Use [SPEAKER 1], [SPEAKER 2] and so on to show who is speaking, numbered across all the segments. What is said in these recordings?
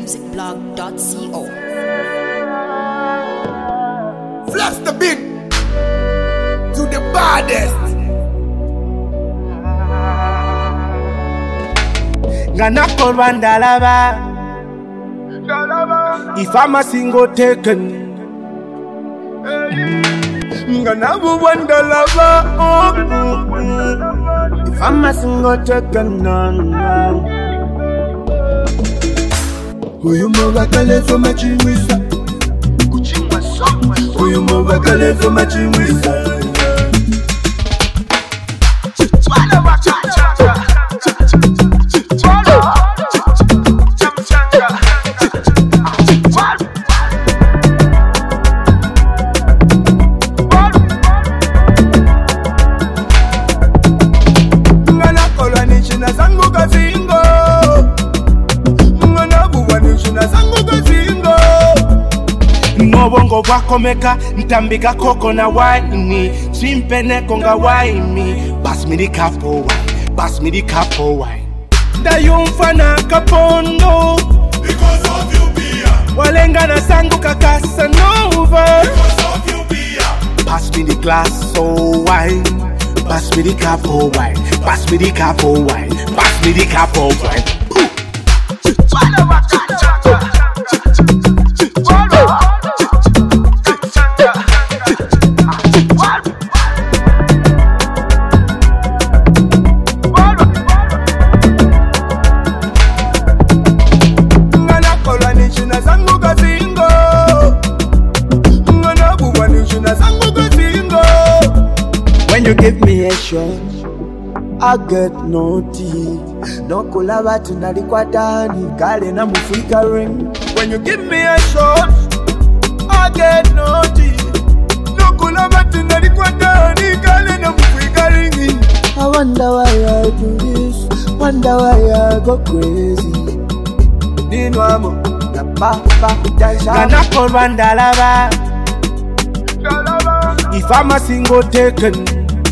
[SPEAKER 1] ZambianMusicBlog.co.
[SPEAKER 2] Flex the beat to the baddest.
[SPEAKER 3] Ganako Rwandalava. If I'm a single taken. Ganabu Wandalava. If I'm a single taken.
[SPEAKER 2] Uyu mubakale so machimwisa. Uyu mubakale so machimwisa.
[SPEAKER 3] Bongo wakomeka ntambika koko na waini chimpeneko nga waini pass me the capo wine, pass me the capo wine. Da yumfana kapondo
[SPEAKER 2] Because of you beer.
[SPEAKER 3] walenga na sangu kakasa nova
[SPEAKER 2] Because of you beer.
[SPEAKER 3] pass me the glass of wine, pass me the capo wine, pass me the capo wine, pass me the capo wine.
[SPEAKER 4] When you give me a shot, I get no tea. No kulaba tunalikwatani kale na mufika ring.
[SPEAKER 3] When you give me a shot, I get no tea. No kulaba tunalikwatani kale na mufika ring.
[SPEAKER 4] I wonder why I do this, wonder why I go crazy.
[SPEAKER 3] Dinwamo
[SPEAKER 4] The papa dansha.
[SPEAKER 3] Ganako Rwandalava. If I'm a single taken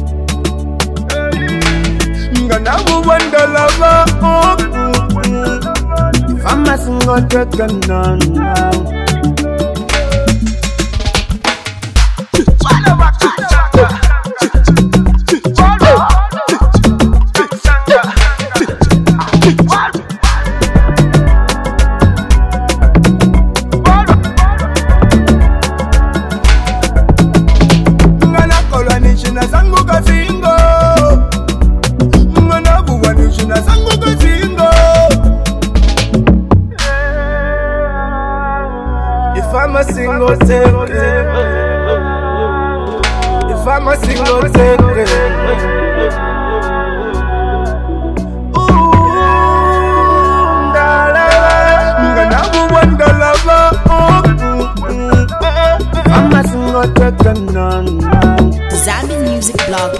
[SPEAKER 3] Ganabu Wandalava.
[SPEAKER 4] If I'm a single taken now.
[SPEAKER 3] If I'm a single taken, if I'm a single taken, ooh, Ganabu Wandalava.
[SPEAKER 4] If I'm a single taken now.
[SPEAKER 1] ZambianMusicBlog.co.